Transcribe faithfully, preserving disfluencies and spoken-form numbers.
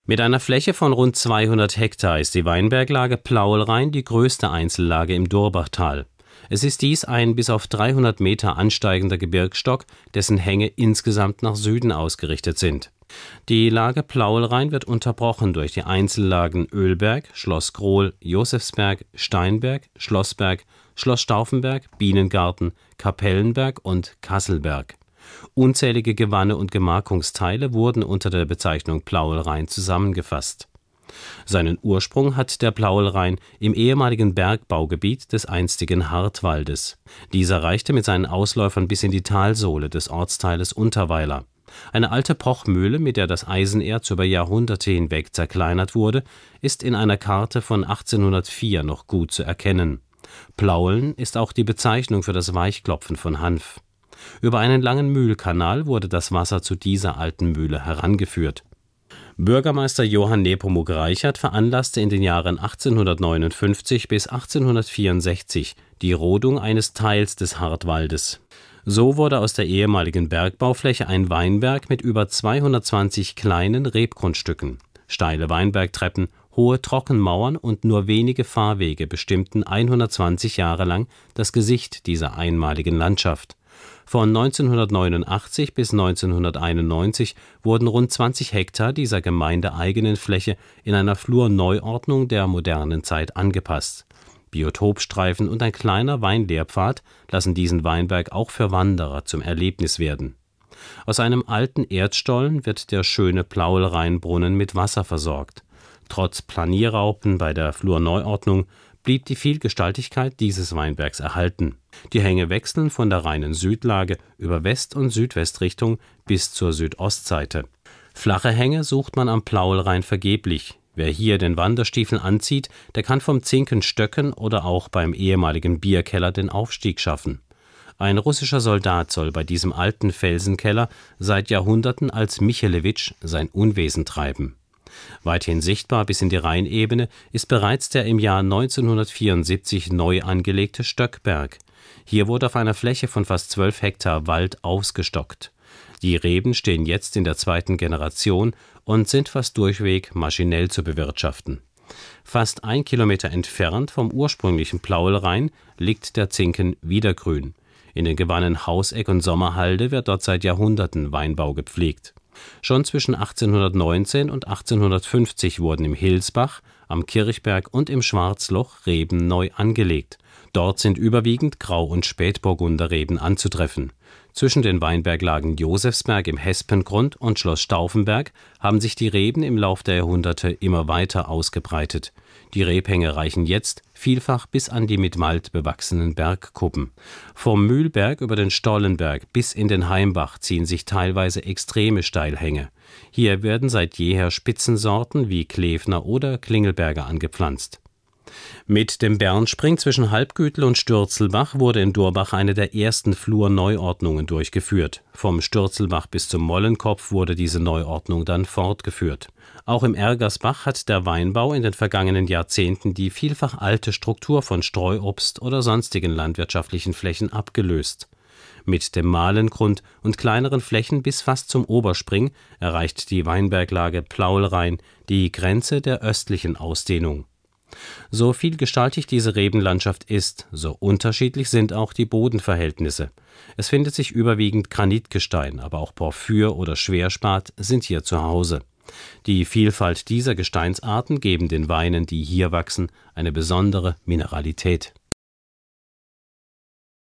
Mit einer Fläche von rund zweihundert Hektar ist die Weinberglage Plauelrhein die größte Einzellage im Durbachtal. Es ist dies ein bis auf dreihundert Meter ansteigender Gebirgsstock, dessen Hänge insgesamt nach Süden ausgerichtet sind. Die Lage Plauelrhein wird unterbrochen durch die Einzellagen Ölberg, Schloss Grohl, Josefsberg, Steinberg, Schlossberg, Schloss Stauffenberg, Bienengarten, Kapellenberg und Kasselberg. Unzählige Gewanne und Gemarkungsteile wurden unter der Bezeichnung Plauelrhein zusammengefasst. Seinen Ursprung hat der Plauelrhein im ehemaligen Bergbaugebiet des einstigen Hartwaldes. Dieser reichte mit seinen Ausläufern bis in die Talsohle des Ortsteiles Unterweiler. Eine alte Pochmühle, mit der das Eisenerz über Jahrhunderte hinweg zerkleinert wurde, ist in einer Karte von achtzehnhundertvier noch gut zu erkennen. Plaueln ist auch die Bezeichnung für das Weichklopfen von Hanf. Über einen langen Mühlkanal wurde das Wasser zu dieser alten Mühle herangeführt. Bürgermeister Johann Nepomuk Reichert veranlasste in den Jahren achtzehnhundertneunundfünfzig bis achtzehnhundertvierundsechzig die Rodung eines Teils des Hartwaldes. So wurde aus der ehemaligen Bergbaufläche ein Weinberg mit über zweihundertzwanzig kleinen Rebgrundstücken. Steile Weinbergtreppen, hohe Trockenmauern und nur wenige Fahrwege bestimmten hundertzwanzig Jahre lang das Gesicht dieser einmaligen Landschaft. Von neunzehnhundertneunundachtzig bis neunzehnhunderteinundneunzig wurden rund zwanzig Hektar dieser gemeindeeigenen Fläche in einer Flurneuordnung der modernen Zeit angepasst. Biotopstreifen und ein kleiner Weinlehrpfad lassen diesen Weinberg auch für Wanderer zum Erlebnis werden. Aus einem alten Erdstollen wird der schöne Plauelrheinbrunnen mit Wasser versorgt. Trotz Planierraupen bei der Flurneuordnung blieb die Vielgestaltigkeit dieses Weinbergs erhalten. Die Hänge wechseln von der reinen Südlage über West- und Südwestrichtung bis zur Südostseite. Flache Hänge sucht man am Plauelrhein vergeblich. Wer hier den Wanderstiefel anzieht, der kann vom Zinken stöcken oder auch beim ehemaligen Bierkeller den Aufstieg schaffen. Ein russischer Soldat soll bei diesem alten Felsenkeller seit Jahrhunderten als Michelewitsch sein Unwesen treiben. Weithin sichtbar bis in die Rheinebene ist bereits der im Jahr neunzehnhundertvierundsiebzig neu angelegte Stöckberg. Hier wurde auf einer Fläche von fast zwölf Hektar Wald ausgestockt. Die Reben stehen jetzt in der zweiten Generation und sind fast durchweg maschinell zu bewirtschaften. Fast ein Kilometer entfernt vom ursprünglichen Plauelrhein liegt der Zinken Wiedergrün. In den Gewannen Hauseck und Sommerhalde wird dort seit Jahrhunderten Weinbau gepflegt. Schon zwischen achtzehnhundertneunzehn und achtzehnhundertfünfzig wurden im Hilsbach, am Kirchberg und im Schwarzloch Reben neu angelegt. Dort sind überwiegend Grau- und Spätburgunderreben anzutreffen. Zwischen den Weinberglagen Josefsberg im Hespengrund und Schloss Stauffenberg haben sich die Reben im Lauf der Jahrhunderte immer weiter ausgebreitet. Die Rebhänge reichen jetzt vielfach bis an die mit Wald bewachsenen Bergkuppen. Vom Mühlberg über den Stollenberg bis in den Heimbach ziehen sich teilweise extreme Steilhänge. Hier werden seit jeher Spitzensorten wie Klevner oder Klingelberger angepflanzt. Mit dem Bernspring zwischen Halbgütel und Stürzelbach wurde in Durbach eine der ersten Flurneuordnungen durchgeführt. Vom Stürzelbach bis zum Mollenkopf wurde diese Neuordnung dann fortgeführt. Auch im Ergersbach hat der Weinbau in den vergangenen Jahrzehnten die vielfach alte Struktur von Streuobst oder sonstigen landwirtschaftlichen Flächen abgelöst. Mit dem Malengrund und kleineren Flächen bis fast zum Oberspring erreicht die Weinberglage Plauelrhein die Grenze der östlichen Ausdehnung. So vielgestaltig diese Rebenlandschaft ist, so unterschiedlich sind auch die Bodenverhältnisse. Es findet sich überwiegend Granitgestein, aber auch Porphyr oder Schwerspat sind hier zu Hause. Die Vielfalt dieser Gesteinsarten geben den Weinen, die hier wachsen, eine besondere Mineralität.